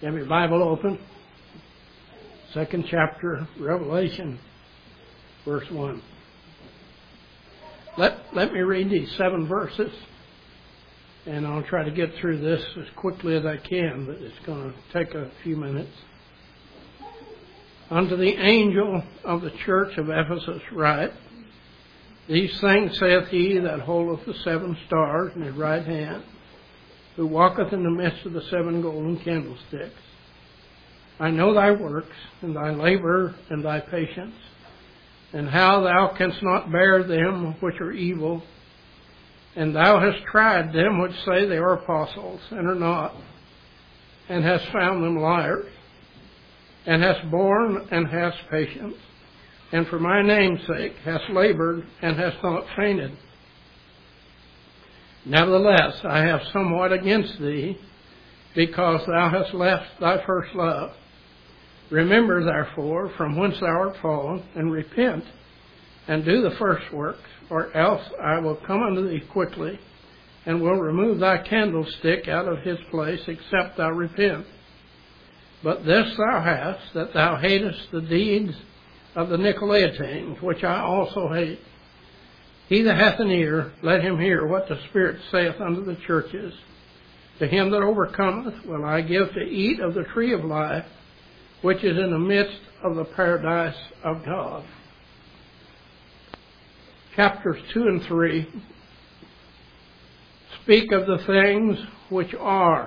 You have your Bible open. 2nd chapter, Revelation, verse 1. Let me read these 7 verses, and I'll try to get through this as quickly as I can, but it's going to take a few minutes. Unto the angel of the church of Ephesus write, These things saith he that holdeth the 7 stars in his right hand, who walketh in the midst of the 7 golden candlesticks. I know thy works, and thy labor, and thy patience, and how thou canst not bear them which are evil, and thou hast tried them which say they are apostles, and are not, and hast found them liars, and hast borne, and hast patience, and for my name's sake hast labored, and hast not fainted. Nevertheless, I have somewhat against thee, because thou hast left thy first love. Remember, therefore, from whence thou art fallen, and repent, and do the first works, or else I will come unto thee quickly, and will remove thy candlestick out of his place, except thou repent. But this thou hast, that thou hatest the deeds of the Nicolaitans, which I also hate. He that hath an ear, let him hear what the Spirit saith unto the churches. To him that overcometh will I give to eat of the tree of life, which is in the midst of the paradise of God. Chapters 2 and 3 speak of the things which are.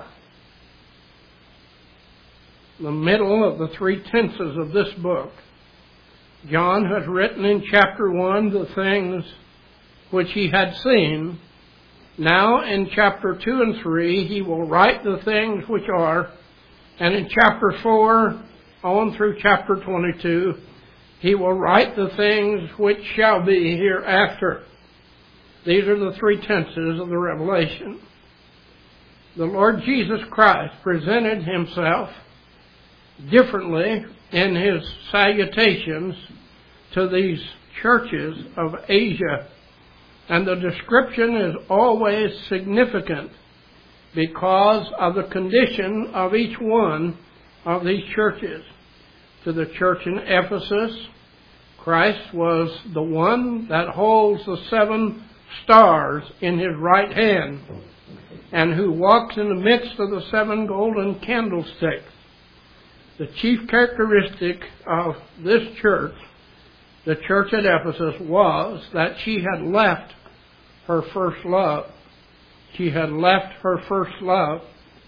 The middle of the 3 tenses of this book. John has written in chapter 1 the things which he had seen. Now in chapter 2 and 3 he will write the things which are, and in chapter 4 on through chapter 22 he will write the things which shall be hereafter. These are the 3 tenses of the Revelation. The Lord Jesus Christ presented himself differently in his salutations to these churches of Asia. And the description is always significant because of the condition of each one of these churches. To the church in Ephesus, Christ was the one that holds the 7 stars in his right hand, and who walks in the midst of the 7 golden candlesticks. The chief characteristic of this church, the church at Ephesus, was that she had left her first love. She had left her first love.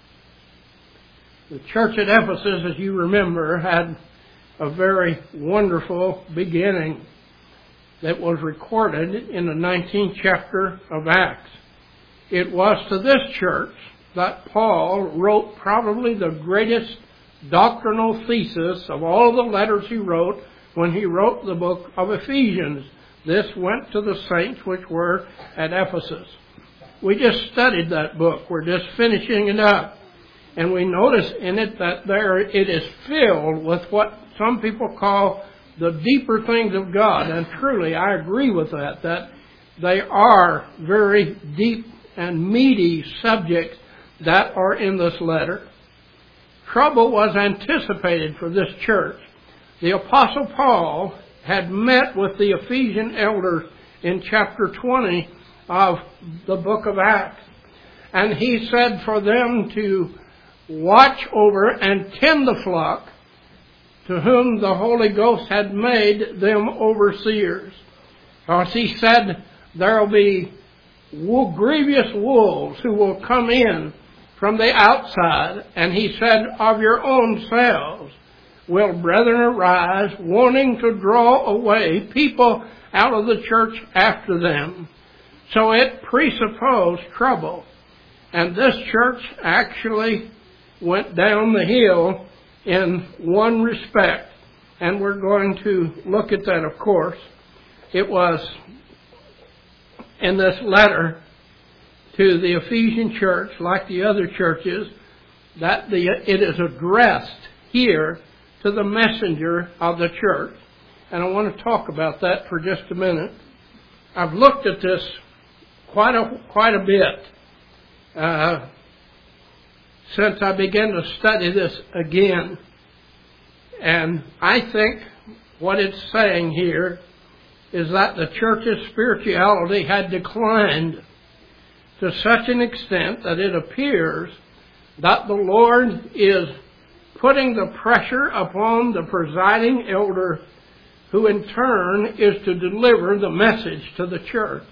The church at Ephesus, as you remember, had a very wonderful beginning that was recorded in the 19th chapter of Acts. It was to this church that Paul wrote probably the greatest doctrinal thesis of all the letters he wrote when he wrote the book of Ephesians. This went to the saints which were at Ephesus. We just studied that book. We're just finishing it up. And we notice in it that there it is filled with what some people call the deeper things of God. And truly, I agree with that they are very deep and meaty subjects that are in this letter. Trouble was anticipated for this church. The Apostle Paul had met with the Ephesian elders in chapter 20 of the book of Acts. And he said for them to watch over and tend the flock, to whom the Holy Ghost had made them overseers. Because he said there will be grievous wolves who will come in from the outside. And he said, of your own selves will brethren arise, wanting to draw away people out of the church after them. So it presupposed trouble. And this church actually went down the hill in one respect. And we're going to look at that, of course. It was in this letter to the Ephesian church, like the other churches, that it is addressed here to the messenger of the church. And I want to talk about that for just a minute. I've looked at this quite a bit since I began to study this again. And I think what it's saying here is that the church's spirituality had declined to such an extent that it appears that the Lord is putting the pressure upon the presiding elder, who in turn is to deliver the message to the church.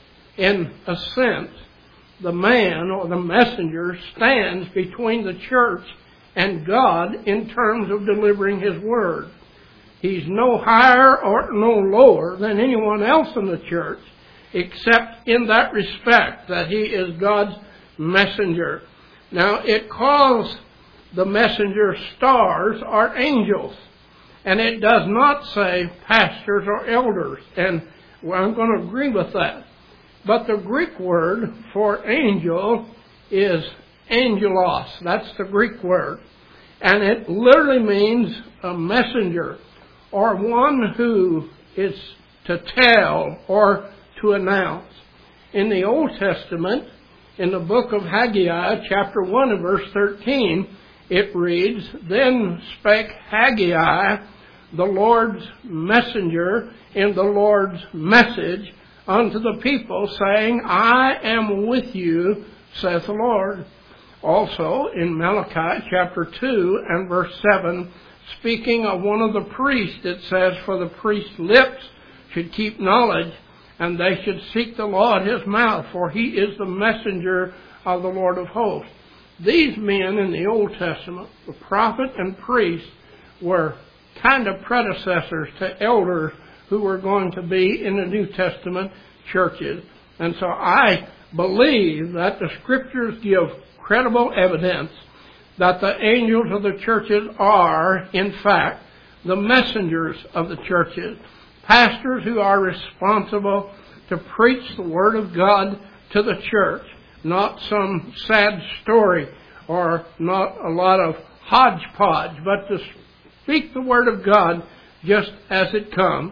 In a sense, the man or the messenger stands between the church and God in terms of delivering His word. He's no higher or no lower than anyone else in the church, except in that respect that he is God's messenger. Now, it calls the messenger stars or angels, and it does not say pastors or elders, and I'm going to agree with that. But the Greek word for angel is angelos. That's the Greek word. And it literally means a messenger, or one who is to tell or to announce. In the Old Testament, in the book of Haggai, chapter 1 and verse 13, it reads, "Then spake Haggai, the Lord's messenger, in the Lord's message unto the people, saying, I am with you, saith the Lord." Also, in Malachi chapter 2 and verse 7, speaking of one of the priests, it says, "For the priest's lips should keep knowledge, and they should seek the law at his mouth, for he is the messenger of the Lord of hosts." These men in the Old Testament, the prophet and priest, were kind of predecessors to elders who were going to be in the New Testament churches. And so I believe that the Scriptures give credible evidence that the angels of the churches are, in fact, the messengers of the churches. Pastors who are responsible to preach the Word of God to the church, not some sad story or not a lot of hodgepodge, but to speak the Word of God just as it comes.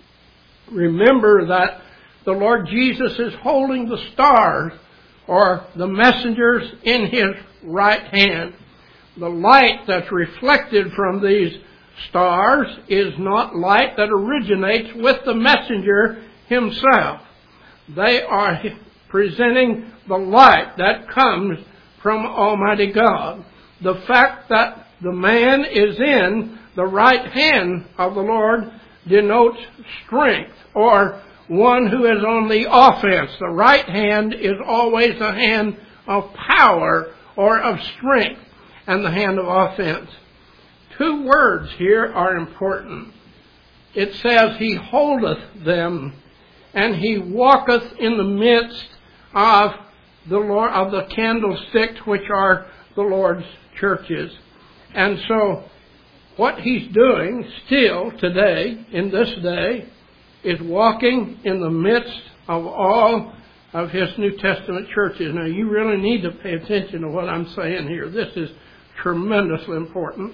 Remember that the Lord Jesus is holding the stars, or the messengers, in His right hand. The light that's reflected from these stars is not light that originates with the messenger himself. They are presenting the light that comes from Almighty God. The fact that the man is in the right hand of the Lord denotes strength, or one who is on the offense. The right hand is always a hand of power or of strength, and the hand of offense. Two words here are important. It says, "He holdeth them, and He walketh in the midst of the Lord, of the candlesticks, which are the Lord's churches." And so, what He's doing still today, in this day, is walking in the midst of all of His New Testament churches. Now, you really need to pay attention to what I'm saying here. This is tremendously important.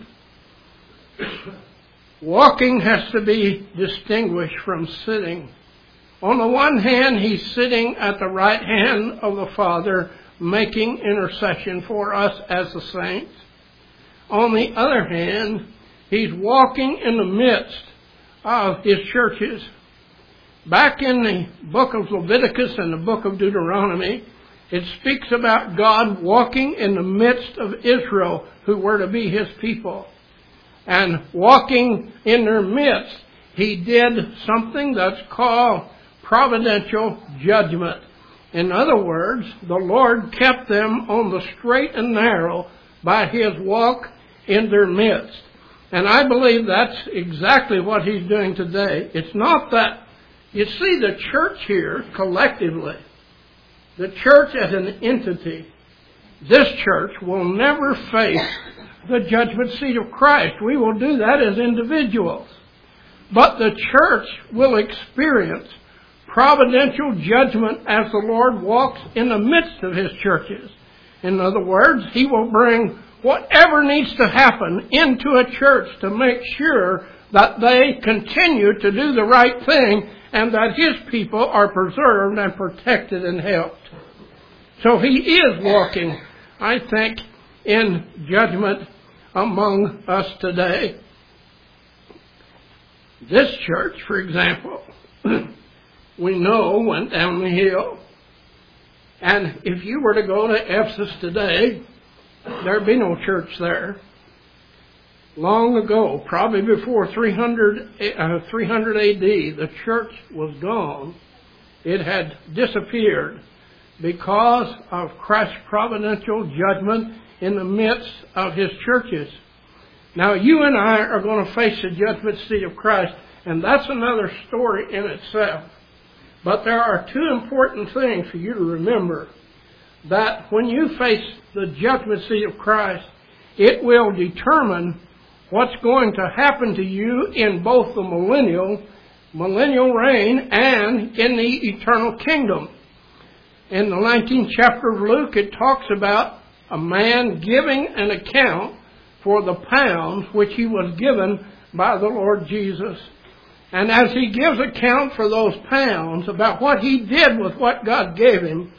Walking has to be distinguished from sitting. On the one hand, He's sitting at the right hand of the Father, making intercession for us as the saints. On the other hand, He's walking in the midst of His churches. Back in the book of Leviticus and the book of Deuteronomy, it speaks about God walking in the midst of Israel, who were to be His people. And walking in their midst, He did something that's called providential judgment. In other words, the Lord kept them on the straight and narrow by His walk in their midst. And I believe that's exactly what He's doing today. It's not that, you see, the church here collectively, the church as an entity, this church will never face the judgment seat of Christ. We will do that as individuals. But the church will experience providential judgment as the Lord walks in the midst of His churches. In other words, He will bring whatever needs to happen into a church to make sure that they continue to do the right thing and that His people are preserved and protected and helped. So He is walking, I think, in judgment among us today. This church, for example, we know went down the hill. And if you were to go to Ephesus today, there'd be no church there. Long ago, probably before 300 AD, the church was gone. It had disappeared because of Christ's providential judgment in the midst of His churches. Now, you and I are going to face the judgment seat of Christ, and that's another story in itself. But there are two important things for you to remember. That when you face the judgment seat of Christ, it will determine what's going to happen to you in both the millennial reign and in the eternal kingdom. In the 19th chapter of Luke, it talks about a man giving an account for the pounds which he was given by the Lord Jesus. And as he gives account for those pounds, about what he did with what God gave him,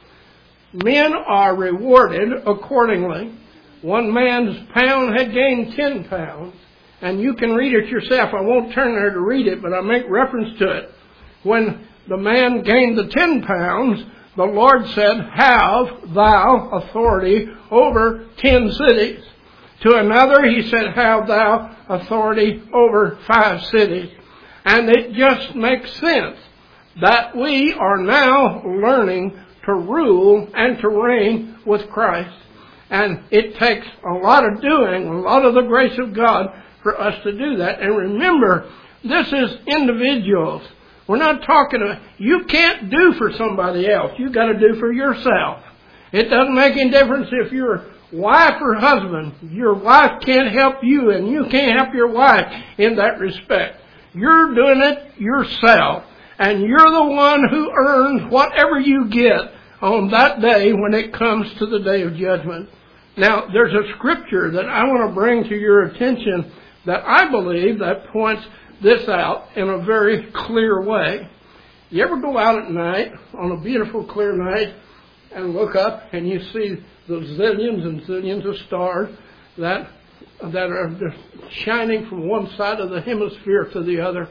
men are rewarded accordingly. One man's pound had gained 10 pounds. And you can read it yourself. I won't turn there to read it, but I make reference to it. When the man gained the 10 pounds, the Lord said, "Have thou authority over 10 cities." To another, He said, "Have thou authority over 5 cities." And it just makes sense that we are now learning to rule and to reign with Christ. And it takes a lot of doing, a lot of the grace of God for us to do that. And remember, this is individuals. We're not talking about, you can't do for somebody else. You've got to do for yourself. It doesn't make any difference if you're wife or husband. Your wife can't help you, and you can't help your wife in that respect. You're doing it yourself. And you're the one who earns whatever you get on that day when it comes to the day of judgment. Now, there's a scripture that I want to bring to your attention that I believe that points this out in a very clear way. You ever go out at night, on a beautiful clear night, and look up and you see the zillions and zillions of stars that are shining from one side of the hemisphere to the other?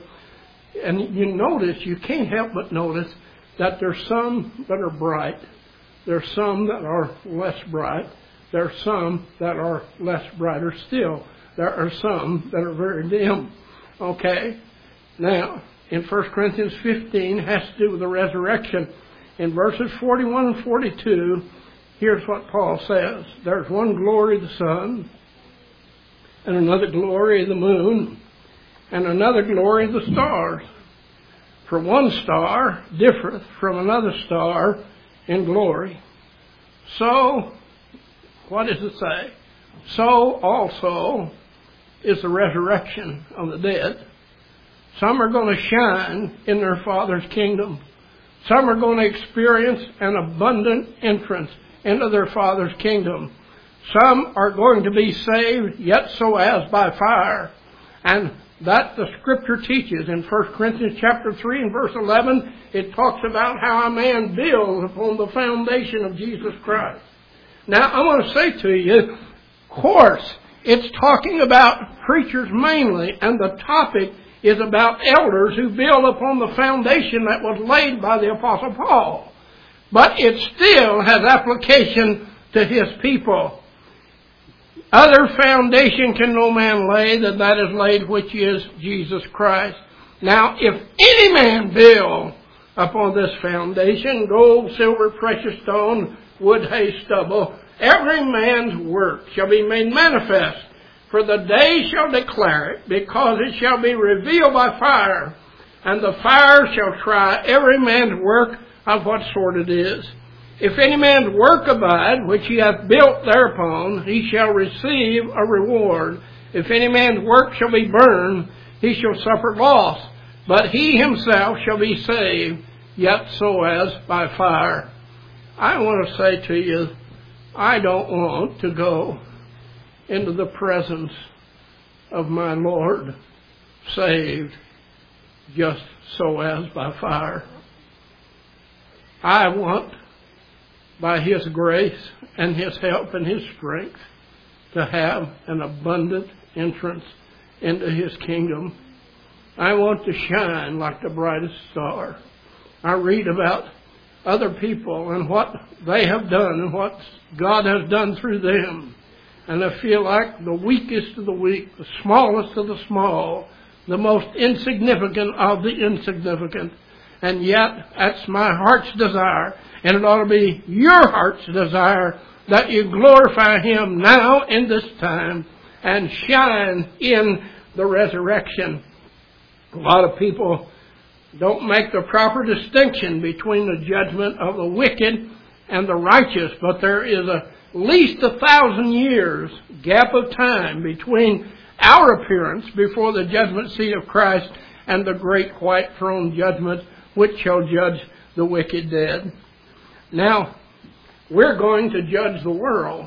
And you can't help but notice that there's some that are bright. There's some that are less bright. There are some that are less brighter still. There are some that are very dim. Okay? Now, in 1 Corinthians 15, it has to do with the resurrection. In verses 41 and 42, here's what Paul says. There's one glory of the sun, and another glory of the moon, and another glory of the stars. For one star differeth from another star in glory. So, what does it say? So also is the resurrection of the dead. Some are going to shine in their Father's kingdom. Some are going to experience an abundant entrance into their Father's kingdom. Some are going to be saved, yet so as by fire. And that the Scripture teaches in 1 Corinthians chapter 3 and verse 11, it talks about how a man builds upon the foundation of Jesus Christ. Now, I want to say to you, of course, it's talking about preachers mainly, and the topic is about elders who build upon the foundation that was laid by the Apostle Paul. But it still has application to his people. Other foundation can no man lay than that is laid, which is Jesus Christ. Now, if any man build upon this foundation, gold, silver, precious stone, wood, hay, stubble, every man's work shall be made manifest. For the day shall declare it, because it shall be revealed by fire. And the fire shall try every man's work of what sort it is. If any man's work abide, which he hath built thereupon, he shall receive a reward. If any man's work shall be burned, he shall suffer loss. But he himself shall be saved, yet so as by fire. I want to say to you, I don't want to go into the presence of my Lord saved just so as by fire. I want, by His grace and His help and His strength, to have an abundant entrance into His kingdom. I want to shine like the brightest star. I read about other people and what they have done and what God has done through them. And I feel like the weakest of the weak, the smallest of the small, the most insignificant of the insignificant. And yet, that's my heart's desire. And it ought to be your heart's desire that you glorify Him now in this time and shine in the resurrection. A lot of people don't make the proper distinction between the judgment of the wicked and the righteous, but there is at least 1,000 years gap of time between our appearance before the judgment seat of Christ and the great white throne judgment which shall judge the wicked dead. Now, we're going to judge the world.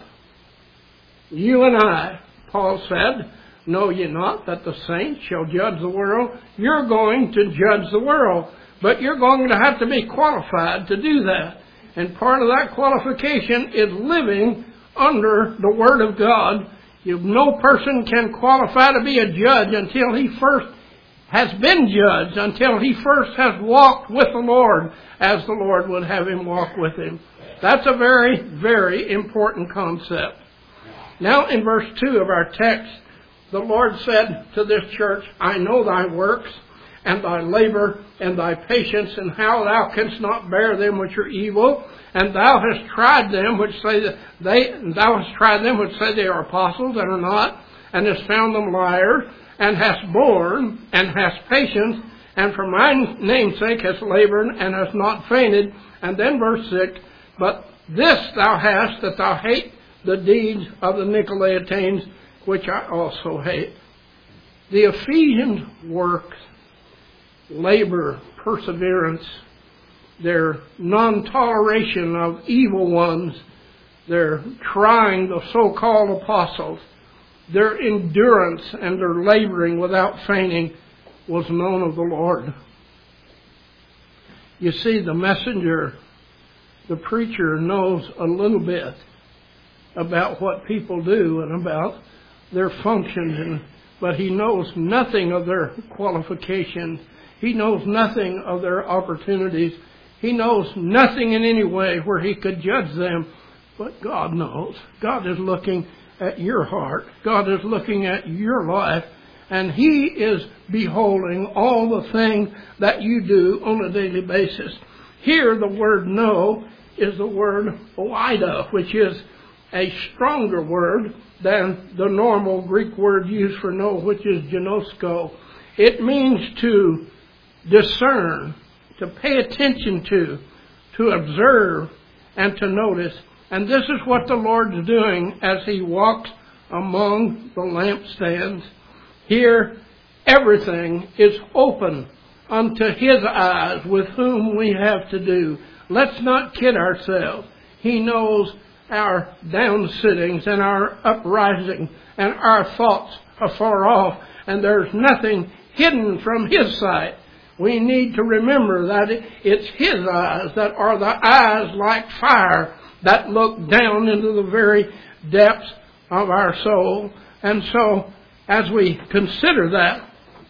You and I, Paul said, know ye not that the saints shall judge the world? You're going to judge the world, but you're going to have to be qualified to do that. And part of that qualification is living under the Word of God. No person can qualify to be a judge until he first has been judged, until he first has walked with the Lord as the Lord would have him walk with Him. That's a very, very important concept. Now in verse 2 of our text, the Lord said to this church, I know thy works, and thy labor, and thy patience, and how thou canst not bear them which are evil, and thou hast tried them which say that thou hast tried them which say they are apostles and are not, and hast found them liars, and hast borne, and hast patience, and for my name's sake hast labored, and hast not fainted. And then verse 6, but this thou hast, that thou hate the deeds of the Nicolaitans, which I also hate. The Ephesians' works, labor, perseverance, their non-toleration of evil ones, their trying the so-called apostles, their endurance and their laboring without fainting was known of the Lord. You see, the messenger, the preacher, knows a little bit about what people do and about their functions, but he knows nothing of their qualifications. He knows nothing of their opportunities. He knows nothing in any way where he could judge them, but God knows. God is looking at your heart. God is looking at your life, and He is beholding all the things that you do on a daily basis. Here the word know is the word oida, which is a stronger word than the normal Greek word used for know, which is ginosko. It means to discern, to pay attention to observe, and to notice. And this is what the Lord's doing as He walks among the lampstands. Here, everything is open unto His eyes, with whom we have to do. Let's not kid ourselves. He knows our down-sittings and our uprising and our thoughts afar off, and there's nothing hidden from His sight. We need to remember that it's His eyes that are the eyes like fire that look down into the very depths of our soul. And so, as we consider that,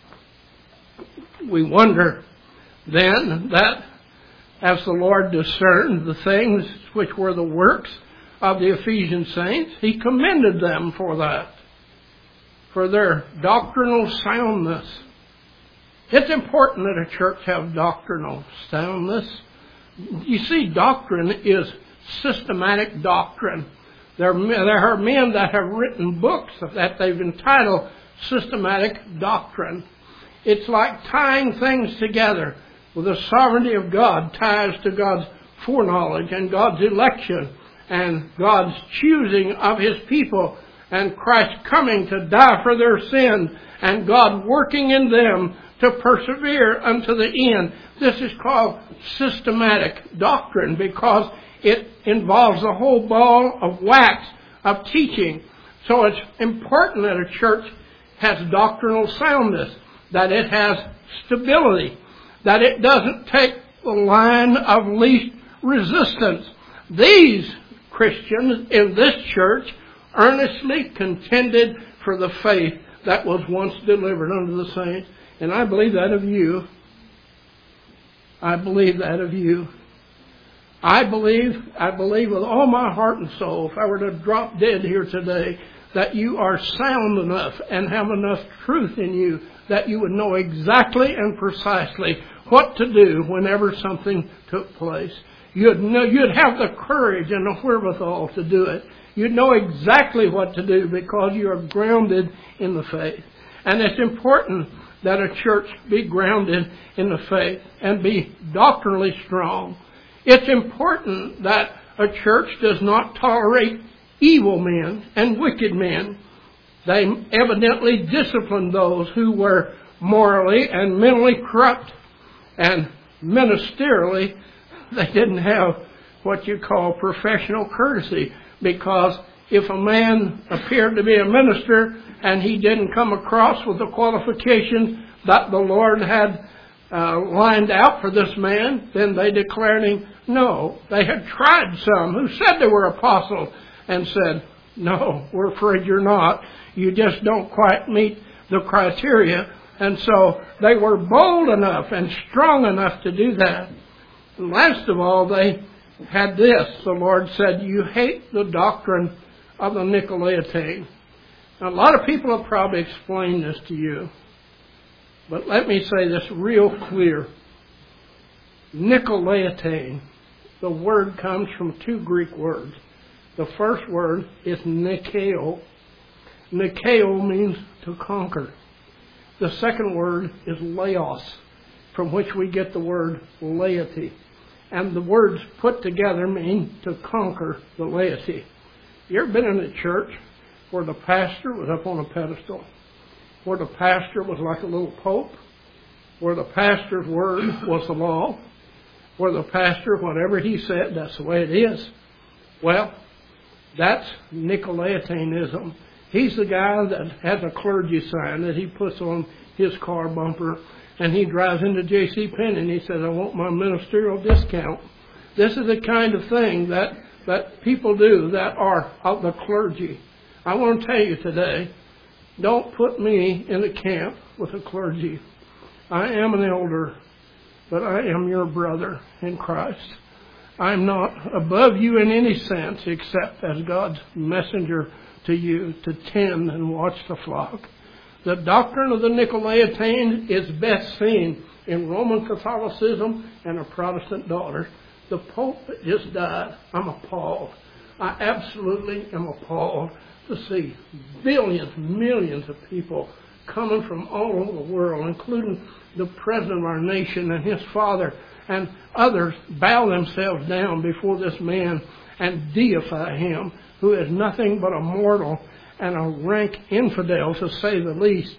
we wonder then that as the Lord discerned the things which were the works of the Ephesian saints, He commended them for that, for their doctrinal soundness. It's important that a church have doctrinal soundness. You see, doctrine is systematic doctrine. There are men that have written books that they've entitled Systematic Doctrine. It's like tying things together. With the sovereignty of God ties to God's foreknowledge and God's election and God's choosing of His people and Christ coming to die for their sins and God working in them to persevere unto the end. This is called systematic doctrine because it involves the whole ball of wax of teaching. So it's important that a church has doctrinal soundness, that it has stability, that it doesn't take the line of least resistance. These Christians in this church earnestly contended for the faith that was once delivered unto the saints. And I believe that of you. I believe that of you. I believe with all my heart and soul, if I were to drop dead here today, that you are sound enough and have enough truth in you that you would know exactly and precisely what to do whenever something took place. You'd have the courage and the wherewithal to do it. You'd know exactly what to do because you are grounded in the faith. And it's important that a church be grounded in the faith and be doctrinally strong. It's important that a church does not tolerate evil men and wicked men. They evidently disciplined those who were morally and mentally corrupt. And ministerially, they didn't have what you call professional courtesy, because if a man appeared to be a minister and he didn't come across with the qualifications that the Lord had lined out for this man, then they declared him no. They had tried some who said they were apostles and said, no, we're afraid you're not. You just don't quite meet the criteria. And so they were bold enough and strong enough to do that. And last of all, they had this. The Lord said, you hate the doctrine of the Nicolaitans. Now, a lot of people have probably explained this to you. But let me say this real clear. Nicolaitan, the word comes from two Greek words. The first word is Nikeo. Nikeo means to conquer. The second word is laos, from which we get the word laity. And the words put together mean to conquer the laity. You ever been in a church where the pastor was up on a pedestal? Where the pastor was like a little pope? Where the pastor's word was the law? Where the pastor, whatever he said, that's the way it is? Well, that's Nicolaitanism. He's the guy that has a clergy sign that he puts on his car bumper, and he drives into J.C. Penney and he says, I want my ministerial discount. This is the kind of thing that people do that are of the clergy. I want to tell you today, don't put me in a camp with the clergy. I am an elder, but I am your brother in Christ. I'm not above you in any sense except as God's messenger to you to tend and watch the flock. The doctrine of the Nicolaitans is best seen in Roman Catholicism and a Protestant daughter. The Pope that just died, I'm appalled. I absolutely am appalled to see billions, millions of people coming from all over the world, including the President of our nation and his father and others, bow themselves down before this man and deify him, who is nothing but a mortal and a rank infidel, to say the least.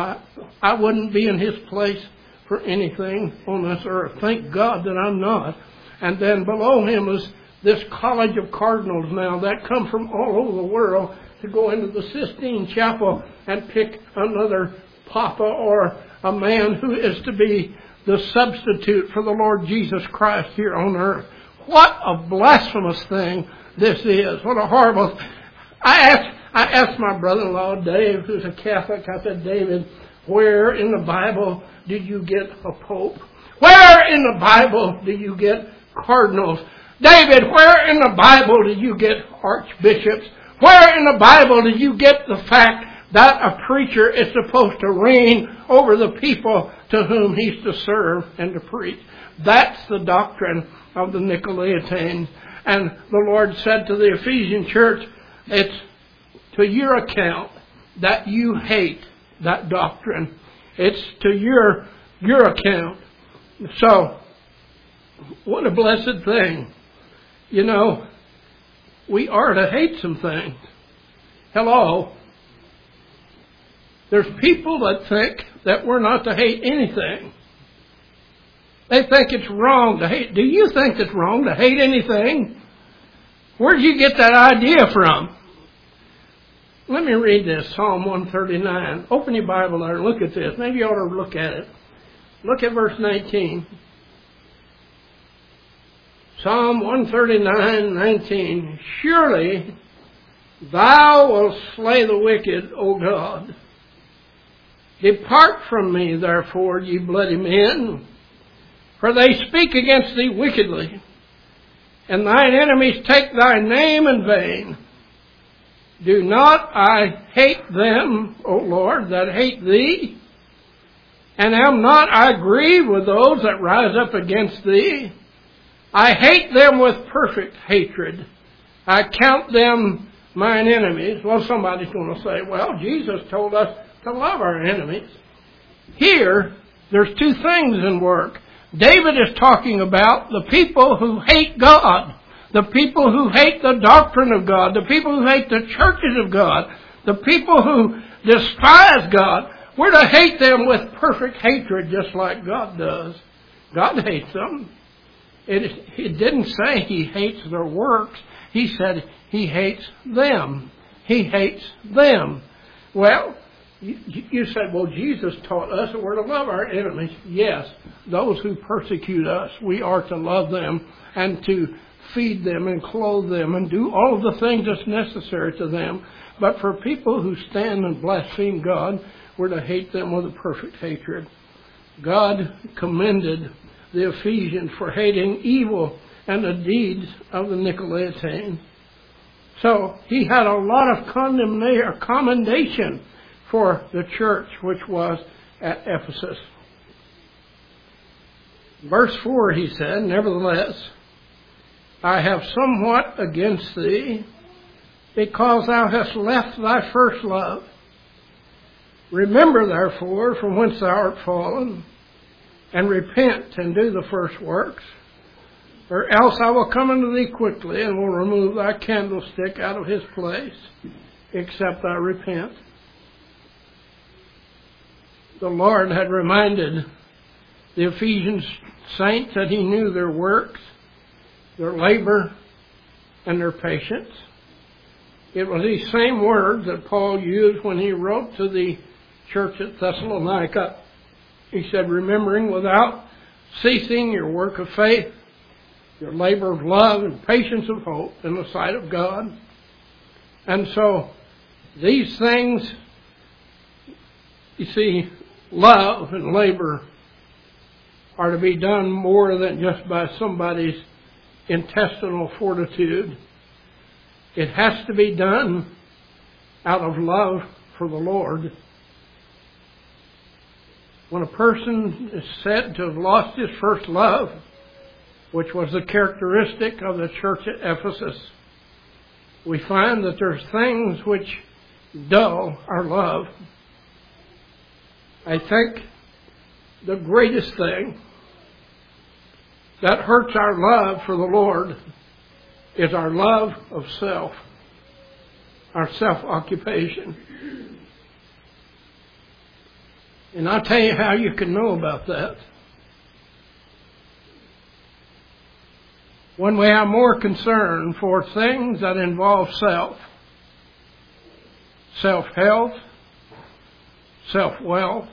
I wouldn't be in his place for anything on this earth. Thank God that I'm not. And then below him is this college of cardinals now that come from all over the world to go into the Sistine Chapel and pick another papa or a man who is to be the substitute for the Lord Jesus Christ here on earth. What a blasphemous thing this is. What a horrible... I asked my brother-in-law, Dave, who's a Catholic, I said, David, where in the Bible do you get a pope? Where in the Bible do you get cardinals? David, where in the Bible do you get archbishops? Where in the Bible do you get the fact that a preacher is supposed to reign over the people to whom he's to serve and to preach? That's the doctrine of the Nicolaitans. And the Lord said to the Ephesian church, it's to your account that you hate that doctrine. It's to your account. So, what a blessed thing. You know, we are to hate some things. Hello? There's people that think that we're not to hate anything. They think it's wrong to hate. Do you think it's wrong to hate anything? Where did you get that idea from? Let me read this, Psalm 139. Open your Bible there and look at this. Maybe you ought to look at it. Look at verse 19. Psalm 139:19. Surely Thou wilt slay the wicked, O God. Depart from me, therefore, ye bloody men, for they speak against thee wickedly, and thine enemies take thy name in vain. Do not I hate them, O Lord, that hate thee? And am not I grieved with those that rise up against thee? I hate them with perfect hatred. I count them mine enemies. Well, somebody's going to say, well, Jesus told us to love our enemies. Here, there's two things in work. David is talking about the people who hate God, the people who hate the doctrine of God, the people who hate the churches of God, the people who despise God. We're to hate them with perfect hatred, just like God does. God hates them. It didn't say He hates their works. He said He hates them. He hates them. Well, you said, well, Jesus taught us that we're to love our enemies. Yes, those who persecute us, we are to love them and to feed them and clothe them and do all of the things that's necessary to them. But for people who stand and blaspheme God, we're to hate them with a perfect hatred. God commended the Ephesians for hating evil and the deeds of the Nicolaitans. So he had a lot of commendation for the church which was at Ephesus. Verse 4, he said, nevertheless, I have somewhat against thee, because thou hast left thy first love. Remember, therefore, from whence thou art fallen, and repent and do the first works, or else I will come unto thee quickly, and will remove thy candlestick out of his place, except thou repent. The Lord had reminded the Ephesian saints that He knew their works, their labor, and their patience. It was these same words that Paul used when he wrote to the church at Thessalonica. He said, remembering without ceasing your work of faith, your labor of love and patience of hope in the sight of God. And so these things, you see, love and labor are to be done more than just by somebody's intestinal fortitude. It has to be done out of love for the Lord. When a person is said to have lost his first love, which was the characteristic of the church at Ephesus, we find that there's things which dull our love. I think the greatest thing that hurts our love for the Lord is our love of self, our self-occupation. And I'll tell you how you can know about that. When we have more concern for things that involve self, self-health, self-wealth,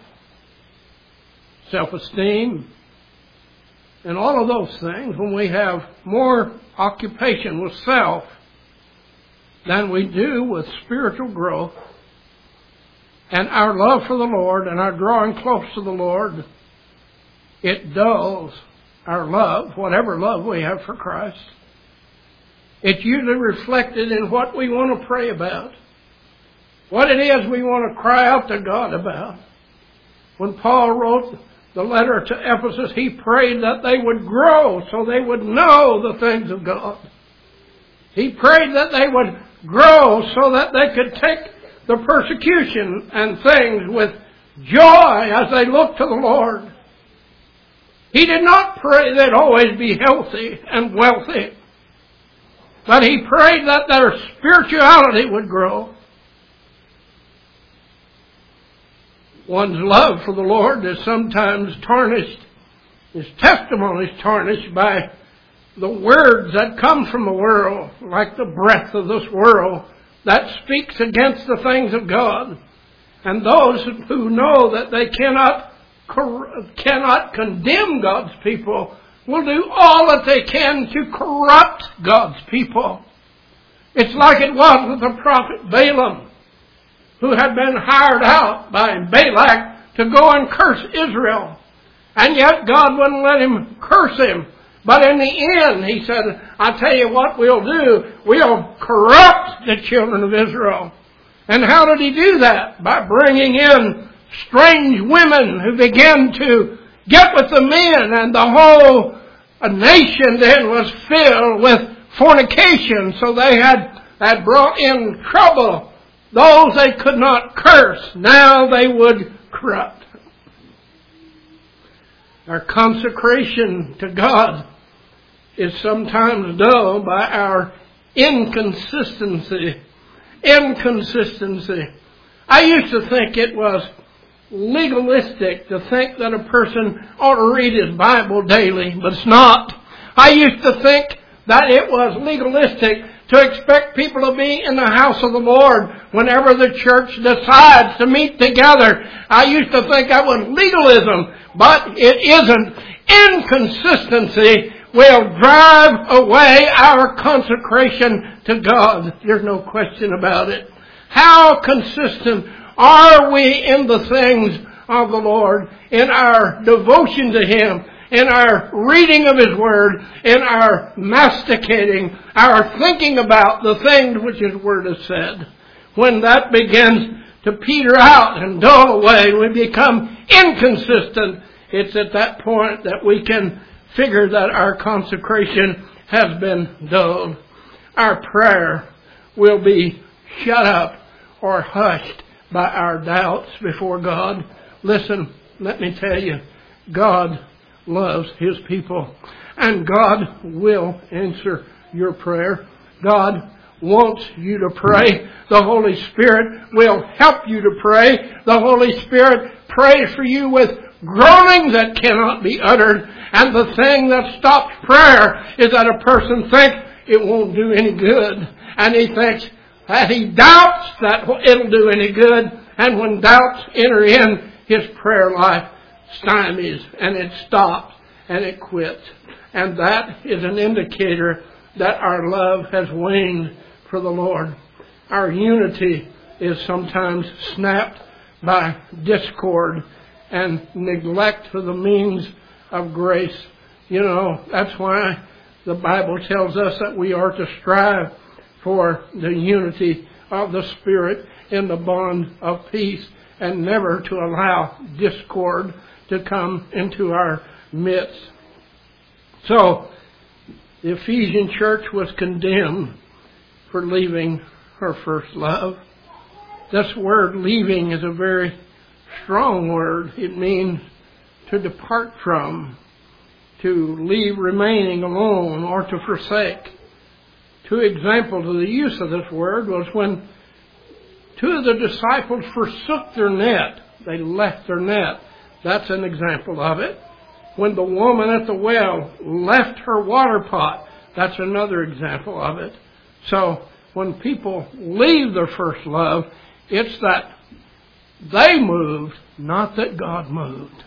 self-esteem, and all of those things, when we have more occupation with self than we do with spiritual growth and our love for the Lord and our drawing close to the Lord, it dulls our love, whatever love we have for Christ. It's usually reflected in what we want to pray about, what it is we want to cry out to God about. When Paul wrote the letter to Ephesus, he prayed that they would grow so they would know the things of God. He prayed that they would grow so that they could take the persecution and things with joy as they look to the Lord. He did not pray they'd always be healthy and wealthy, but he prayed that their spirituality would grow. One's love for the Lord is sometimes tarnished, his testimony is tarnished by the words that come from the world, like the breath of this world that speaks against the things of God. And those who know that they cannot condemn God's people will do all that they can to corrupt God's people. It's like it was with the prophet Balaam, who had been hired out by Balak to go and curse Israel. And yet God wouldn't let him curse him. But in the end, he said, I'll tell you what we'll do. We'll corrupt the children of Israel. And how did he do that? By bringing in strange women who began to get with the men, and the whole nation then was filled with fornication. So they had brought in trouble. Those they could not curse, now they would corrupt. Our consecration to God is sometimes dulled by our inconsistency. I used to think it was legalistic to think that a person ought to read his Bible daily, but it's not. I used to think that it was legalistic to expect people to be in the house of the Lord whenever the church decides to meet together. I used to think that was legalism, but it isn't. Inconsistency will drive away our consecration to God. There's no question about it. How consistent are we in the things of the Lord, in our devotion to Him, in our reading of His Word, in our masticating, our thinking about the things which His Word has said? When that begins to peter out and dull away, we become inconsistent. It's at that point that we can figure that our consecration has been dulled. Our prayer will be shut up or hushed by our doubts before God. Listen, let me tell you, God loves His people, and God will answer your prayer. God wants you to pray. The Holy Spirit will help you to pray. The Holy Spirit prays for you with groanings that cannot be uttered. And the thing that stops prayer is that a person thinks it won't do any good. And he thinks that he doubts that it'll do any good. And when doubts enter in, his prayer life stymies and it stops and it quits. And that is an indicator that our love has waned for the Lord. Our unity is sometimes snapped by discord and neglect for the means of grace. You know, that's why the Bible tells us that we are to strive for the unity of the Spirit in the bond of peace, and never to allow discord to come into our midst. So, the Ephesian church was condemned for leaving her first love. This word leaving is a very strong word. It means to depart from, to leave remaining alone, or to forsake. Two examples of the use of this word was when two of the disciples forsook their net. They left their net. That's an example of it. When the woman at the well left her water pot, that's another example of it. So, when people leave their first love, it's that they moved, not that God moved.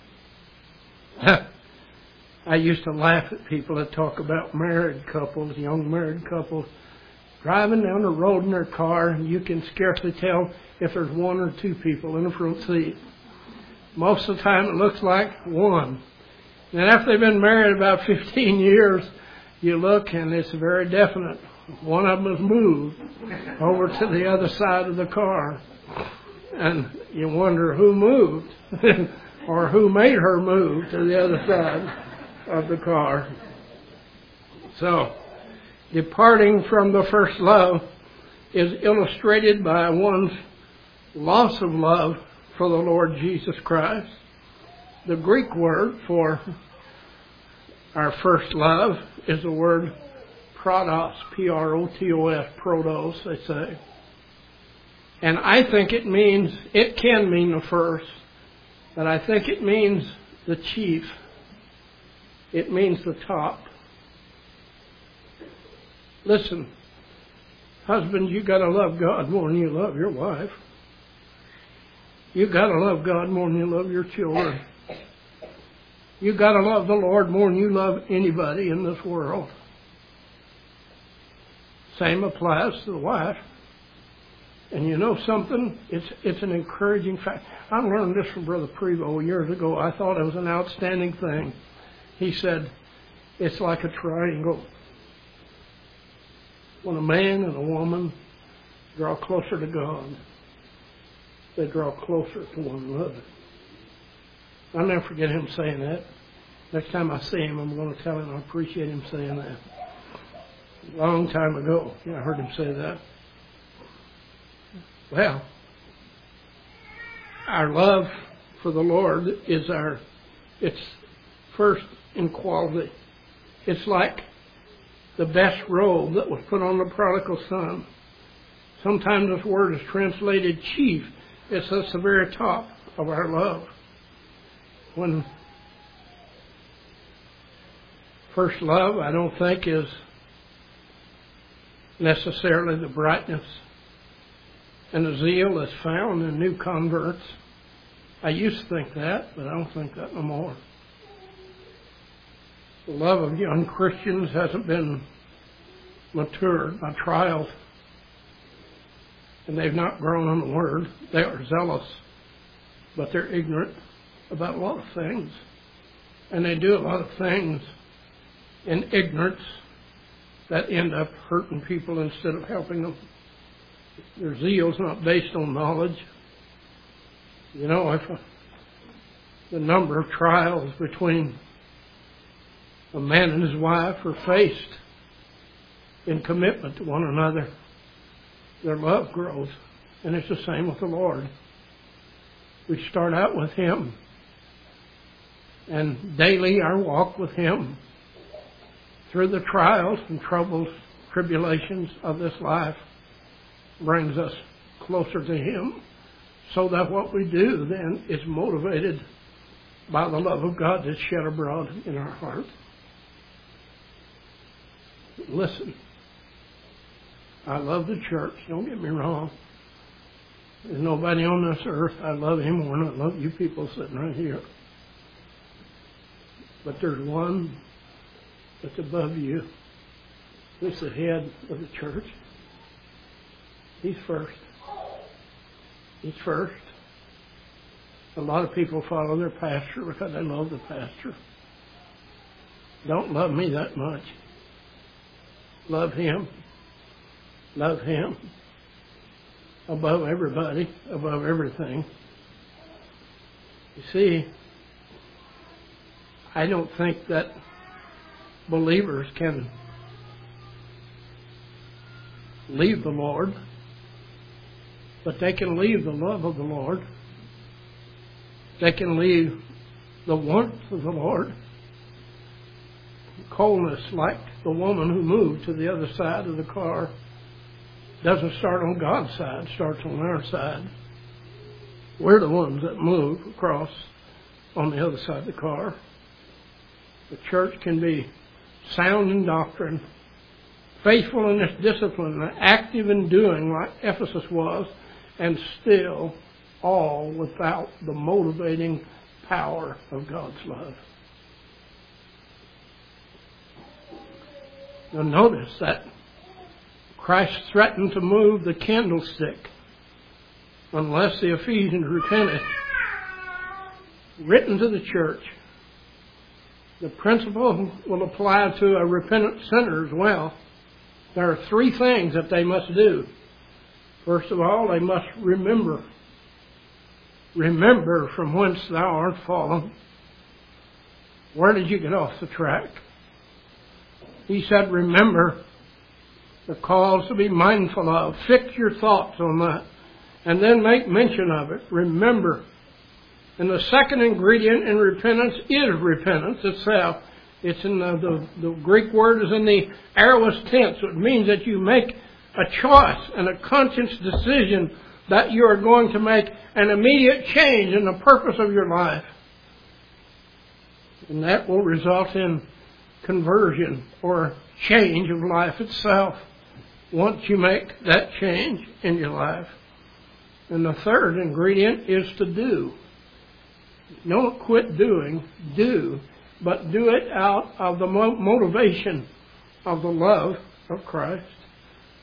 I used to laugh at people that talk about married couples, young married couples, driving down the road in their car, and you can scarcely tell if there's one or two people in the front seat. Most of the time it looks like one. And after they've been married about 15 years, you look and it's very definite. One of them has moved over to the other side of the car. And you wonder who moved or who made her move to the other side of the car. So, departing from the first love is illustrated by one's loss of love for the Lord Jesus Christ. The Greek word for our first love is the word protos, P-R-O-T-O-S, protos, they say. And I think it can mean the first, but I think it means the chief. It means the top. Listen, husbands, you got to love God more than you love your wife. You got to love God more than you love your children. You got to love the Lord more than you love anybody in this world. Same applies to the wife. And you know something? It's an encouraging fact. I learned this from Brother Prevost years ago. I thought it was an outstanding thing. He said, it's like a triangle. When a man and a woman draw closer to God, they draw closer to one another. I'll never forget him saying that. Next time I see him, I'm going to tell him I appreciate him saying that. A long time ago, I heard him say that. Well, our love for the Lord it's first in quality. It's like the best robe that was put on the prodigal son. Sometimes this word is translated chief. It's at the very top of our love. When first love, I don't think, is necessarily the brightness and the zeal that's found in new converts. I used to think that, but I don't think that no more. The love of young Christians hasn't been matured by trials, and they've not grown in the Word. They are zealous, but they're ignorant about a lot of things. And they do a lot of things in ignorance that end up hurting people instead of helping them. Their zeal's not based on knowledge. You know, if the number of trials between a man and his wife are faced in commitment to one another, their love grows. And it's the same with the Lord. We start out with Him, and daily our walk with Him through the trials and troubles, tribulations of this life brings us closer to Him, so that what we do then is motivated by the love of God that's shed abroad in our heart. Listen, I love the church, don't get me wrong. There's nobody on this earth I love any more than I love you people sitting right here. But there's one that's above you. He's the head of the church. He's first. He's first. A lot of people follow their pastor because they love the pastor. Don't love me that much. Love him. Love him. Above everybody, above everything. You see, I don't think that believers can leave the Lord, but they can leave the love of the Lord. They can leave the warmth of the Lord. Coldness, like the woman who moved to the other side of the car, doesn't start on God's side, starts on our side. We're the ones that move across on the other side of the car. The church can be sound in doctrine, faithful in its discipline, and active in doing like Ephesus was, and still all without the motivating power of God's love. Now notice that Christ threatened to move the candlestick unless the Ephesians repented. Written to the church. The principle will apply to a repentant sinner as well. There are three things that they must do. First of all, they must remember. Remember from whence thou art fallen. Where did you get off the track? He said, remember. The cause to be mindful of. Fix your thoughts on that. And then make mention of it. Remember. And the second ingredient in repentance is repentance itself. It's in the Greek word is in the aorist tense. It means that you make a choice and a conscious decision that you are going to make an immediate change in the purpose of your life. And that will result in conversion or change of life itself once you make that change in your life. And the third ingredient is to do. Don't quit doing, do. But do it out of the motivation of the love of Christ.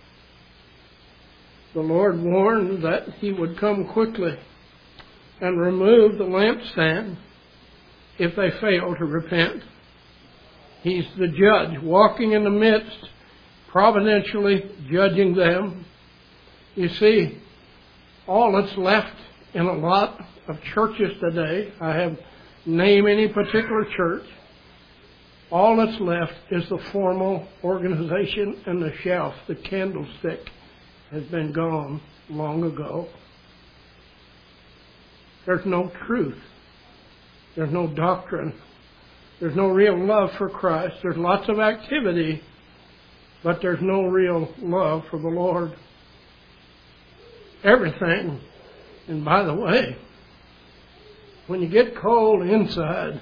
The Lord warned that He would come quickly and remove the lampstand if they fail to repent. He's the judge, walking in the midst, providentially judging them. You see, all that's left in a lot of churches today, I have name any particular church, all that's left is the formal organization and the shelf. The candlestick has been gone long ago. There's no truth. There's no doctrine. There's no real love for Christ. There's lots of activity, but there's no real love for the Lord. Everything, and by the way, when you get cold inside,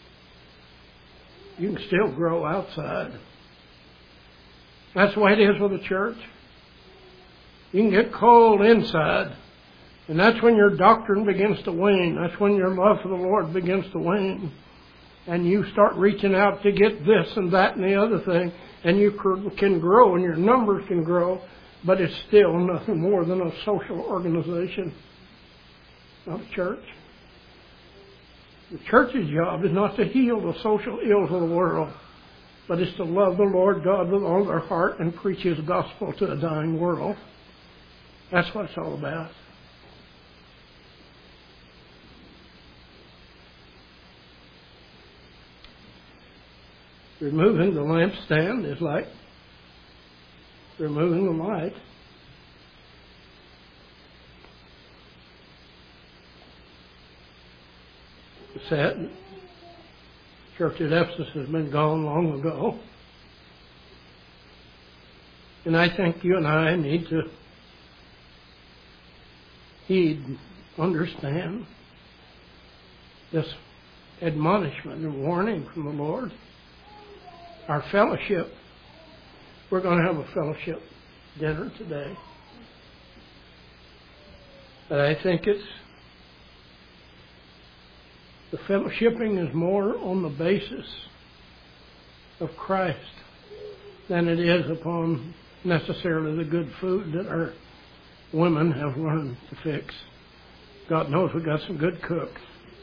you can still grow outside. That's the way it is with the church. You can get cold inside, and that's when your doctrine begins to wane. That's when your love for the Lord begins to wane. And you start reaching out to get this and that and the other thing, and you can grow, and your numbers can grow, but it's still nothing more than a social organization, not a church. The church's job is not to heal the social ills of the world, but it's to love the Lord God with all their heart and preach His gospel to a dying world. That's what it's all about. Removing the lampstand is like removing the light. The church at Ephesus has been gone long ago. And I think you and I need to heed, understand this admonishment and warning from the Lord. Our fellowship, we're going to have a fellowship dinner today. But I think the fellowshipping is more on the basis of Christ than it is upon necessarily the good food that our women have learned to fix. God knows we've got some good cooks.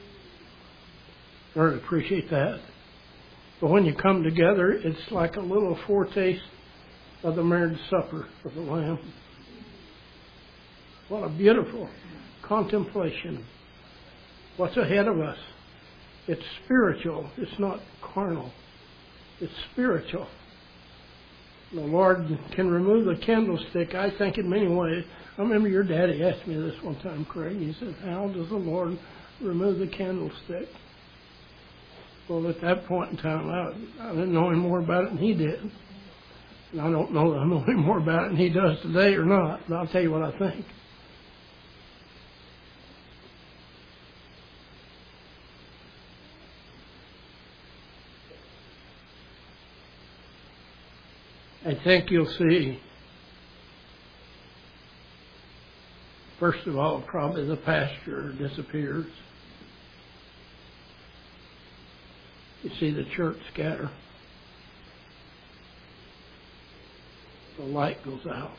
I really appreciate that. But when you come together, it's like a little foretaste of the marriage supper of the Lamb. What a beautiful contemplation. What's ahead of us? It's spiritual. It's not carnal. It's spiritual. The Lord can remove the candlestick, I think, in many ways. I remember your daddy asked me this one time, Craig. He said, how does the Lord remove the candlestick? Well, at that point in time, I didn't know any more about it than he did. And I don't know that I know any more about it than he does today or not, but I'll tell you what I think. I think you'll see, first of all, probably the pasture disappears. You see the church scatter. The light goes out.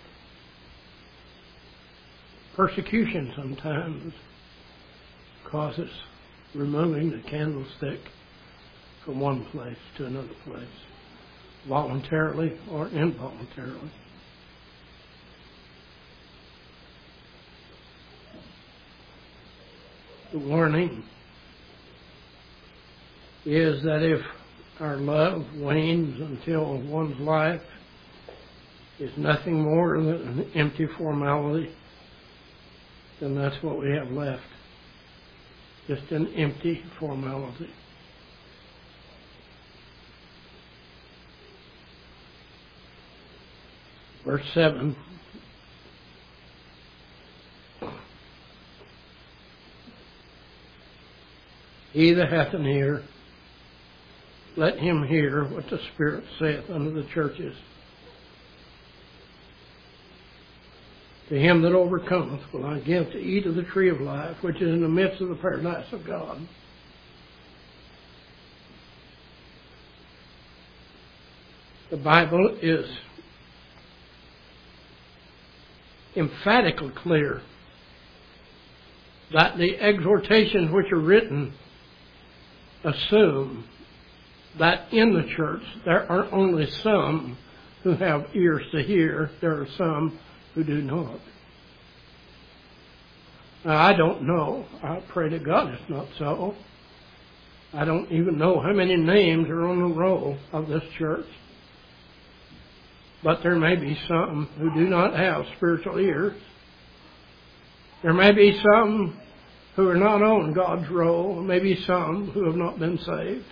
Persecution sometimes causes removing the candlestick from one place to another place, voluntarily or involuntarily. The warning is that if our love wanes until one's life is nothing more than an empty formality, then that's what we have left. Just an empty formality. Verse 7. He that hath an ear, let him hear what the Spirit saith unto the churches. To him that overcometh will I give to eat of the tree of life, which is in the midst of the paradise of God. The Bible is emphatically clear that the exhortations which are written assume that in the church there are only some who have ears to hear, there are some who do not. Now, I don't know. I pray to God it's not so. I don't even know how many names are on the roll of this church. But there may be some who do not have spiritual ears. There may be some who are not on God's roll. Maybe some who have not been saved.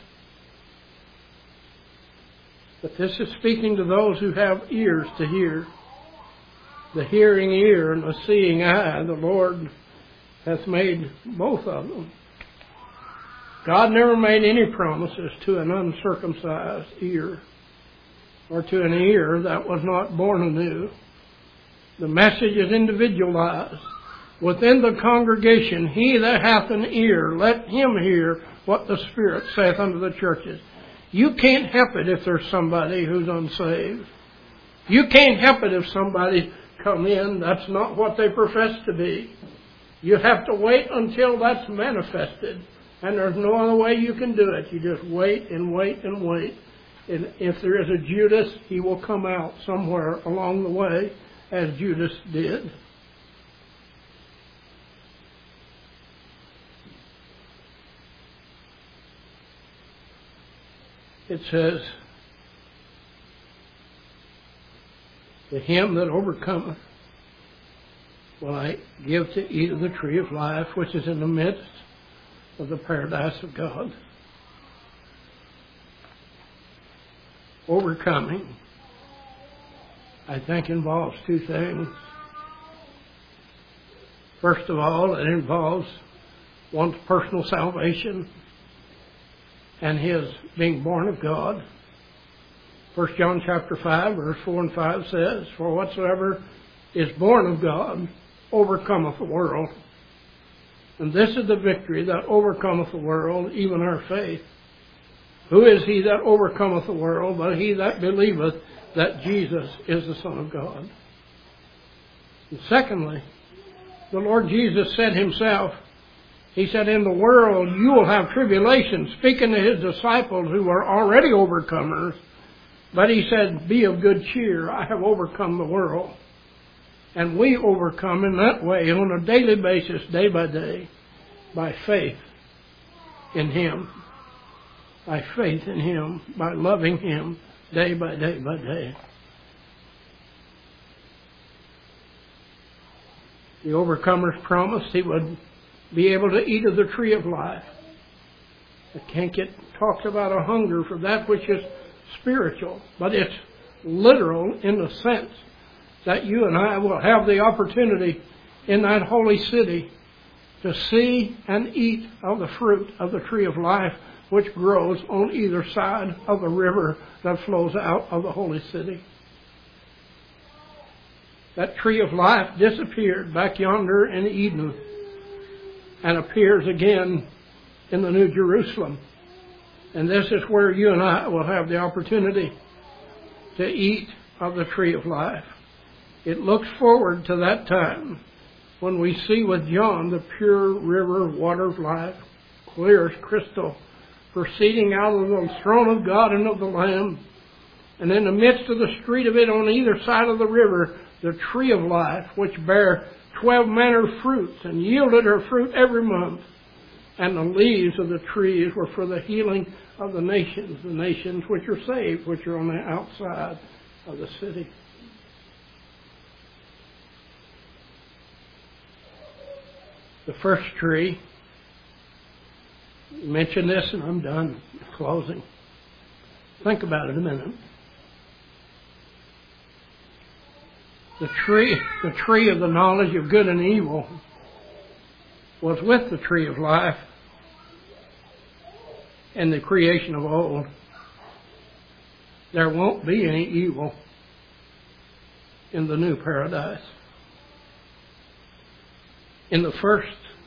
But this is speaking to those who have ears to hear. The hearing ear and the seeing eye, the Lord hath made both of them. God never made any promises to an uncircumcised ear or to an ear that was not born anew. The message is individualized. Within the congregation, he that hath an ear, let him hear what the Spirit saith unto the churches. You can't help it if there's somebody who's unsaved. You can't help it if somebody come in that's not what they profess to be. You have to wait until that's manifested. And there's no other way you can do it. You just wait and wait and wait. And if there is a Judas, he will come out somewhere along the way, as Judas did. It says, to him that overcometh will I give to eat of the tree of life, which is in the midst of the paradise of God. Overcoming, I think, involves two things. First of all, it involves one's personal salvation and his being born of God. 1 John chapter 5, verse 4 and 5 says, for whatsoever is born of God overcometh the world. And this is the victory that overcometh the world, even our faith. Who is he that overcometh the world, but he that believeth that Jesus is the Son of God? And secondly, the Lord Jesus said himself, he said, in the world you will have tribulation, speaking to his disciples who were already overcomers. But he said, be of good cheer, I have overcome the world. And we overcome in that way on a daily basis, day by day, by faith in him. By faith in him, by loving him day by day by day. The overcomers promised he would be able to eat of the tree of life. It can't get talked about a hunger for that which is spiritual, but it's literal in the sense that you and I will have the opportunity in that holy city to see and eat of the fruit of the tree of life which grows on either side of the river that flows out of the holy city. That tree of life disappeared back yonder in Eden and appears again in the New Jerusalem. And this is where you and I will have the opportunity to eat of the tree of life. It looks forward to that time when we see with John the pure river water of life, clear as crystal, proceeding out of the throne of God and of the Lamb. And in the midst of the street of it, on either side of the river, the tree of life, which bare 12 manner of fruits and yielded her fruit every month. And the leaves of the trees were for the healing of the nations which are saved, which are on the outside of the city. The first tree, mention this and I'm done closing. Think about it a minute. The tree of the knowledge of good and evil was with the tree of life in the creation of old. There won't be any evil in the new paradise. In the first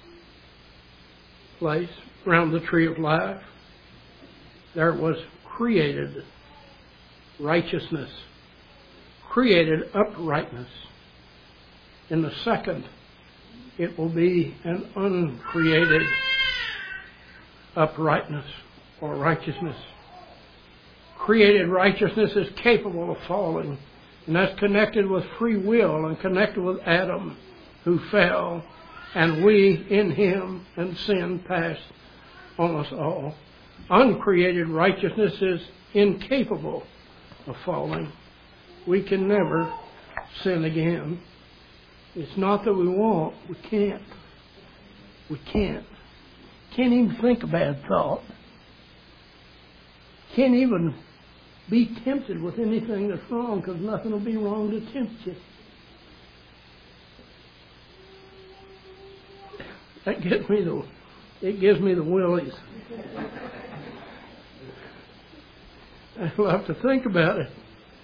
place, around the tree of life, there was created righteousness, created uprightness. In the second, it will be an uncreated uprightness or righteousness. Created righteousness is capable of falling, and that's connected with free will and connected with Adam, who fell, and we in him, and sin passed on us all. Uncreated righteousness is incapable of falling. We can never sin again. It's not that we won't. We can't. We can't. Can't even think a bad thought. Can't even be tempted with anything that's wrong, because nothing will be wrong to tempt you. It gives me the willies. I love to think about it.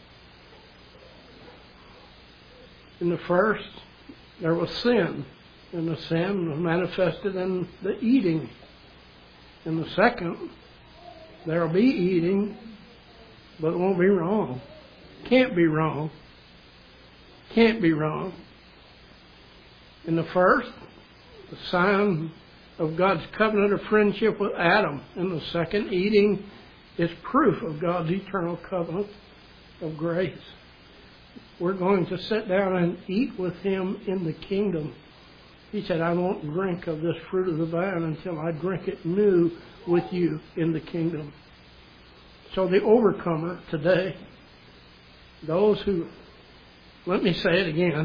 In the first, there was sin, and the sin was manifested in the eating. In the second, there will be eating, but it won't be wrong. Can't be wrong. Can't be wrong. In the first, the sign of God's covenant of friendship with Adam. In the second, eating is proof of God's eternal covenant of grace. We're going to sit down and eat with him in the kingdom. He said, I won't drink of this fruit of the vine until I drink it new with you in the kingdom. So the overcomer today, those who, let me say it again,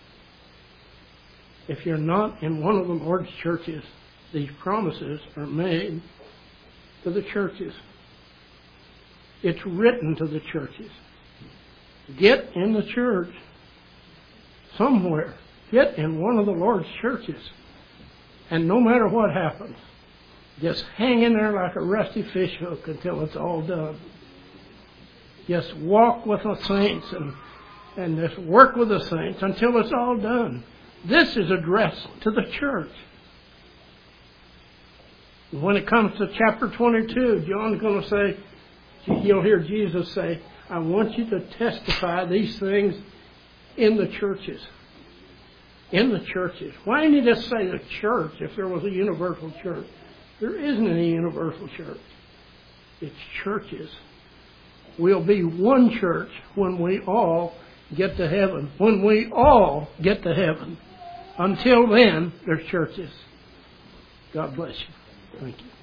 if you're not in one of the Lord's churches, these promises are made to the churches. It's written to the churches. Get in the church somewhere. Get in one of the Lord's churches. And no matter what happens, just hang in there like a rusty fish hook until it's all done. Just walk with the saints and just work with the saints until it's all done. This is addressed to the church. When it comes to chapter 22, John's going to say, you'll hear Jesus say, I want you to testify these things in the churches. In the churches. Why didn't he just say the church if there was a universal church? There isn't any universal church. It's churches. We'll be one church when we all get to heaven. When we all get to heaven. Until then, there's churches. God bless you. Thank you.